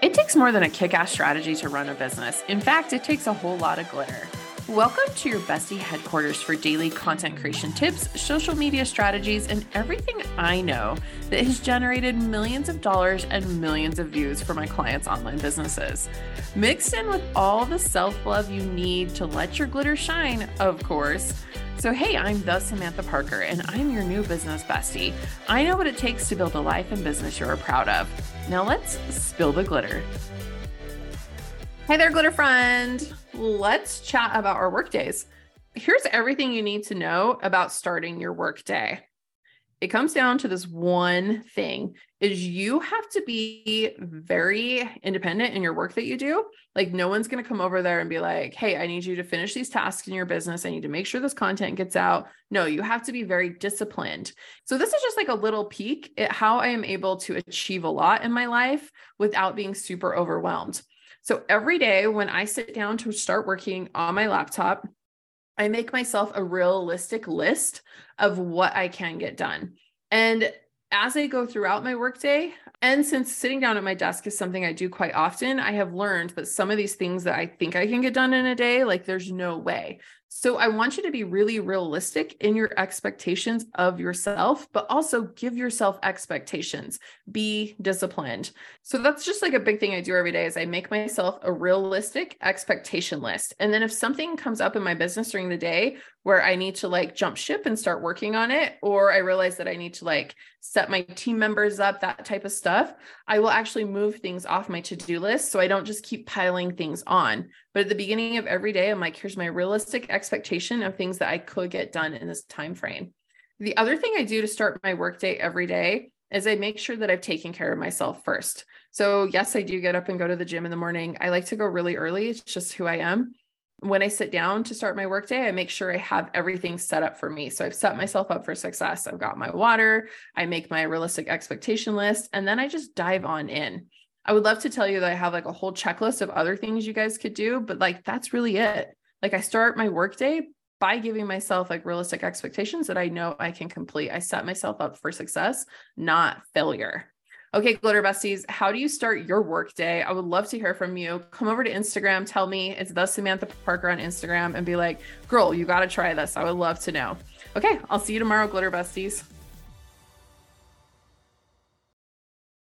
It takes more than a kick-ass strategy to run a business. In fact, it takes a whole lot of glitter. Welcome to your bestie headquarters for daily content creation tips, social media strategies, and everything I know that has generated millions of dollars and millions of views for my clients' online businesses. Mixed in with all the self-love you need to let your glitter shine, of course. So hey, I'm the Samantha Parker, and I'm your new business bestie. I know what it takes to build a life and business you're proud of. Now let's spill the glitter. Hey there, glitter friend. Let's chat about our work days. Here's everything you need to know about starting your work day. It comes down to this one thing is you have to be very independent in your work that you do. Like no one's going to come over there and be like, hey, I need you to finish these tasks in your business. I need to make sure this content gets out. No, you have to be very disciplined. So this is just like a little peek at how I am able to achieve a lot in my life without being super overwhelmed. So every day when I sit down to start working on my laptop, I make myself a realistic list of what I can get done. And as I go throughout my workday, and since sitting down at my desk is something I do quite often, I have learned that some of these things that I think I can get done in a day, like there's no way. So I want you to be really realistic in your expectations of yourself, but also give yourself expectations. Be disciplined. So that's just like a big thing I do every day is I make myself a realistic expectation list. And then if something comes up in my business during the day where I need to like jump ship and start working on it, or I realize that I need to like set my team members up, that type of stuff, I will actually move things off my to-do list so I don't just keep piling things on. But at the beginning of every day, I'm like, here's my realistic expectation of things that I could get done in this time frame. The other thing I do to start my workday every day is I make sure that I've taken care of myself first. So yes, I do get up and go to the gym in the morning. I like to go really early. It's just who I am. When I sit down to start my workday, I make sure I have everything set up for me. So I've set myself up for success. I've got my water, I make my realistic expectation list, and then I just dive on in. I would love to tell you that I have like a whole checklist of other things you guys could do, but like, that's really it. Like I start my workday by giving myself like realistic expectations that I know I can complete. I set myself up for success, not failure. Okay, glitter besties, how do you start your work day? I would love to hear from you. Come over to Instagram, tell me it's the Samantha Parker on Instagram and be like, girl, you got to try this. I would love to know. Okay, I'll see you tomorrow, glitter besties.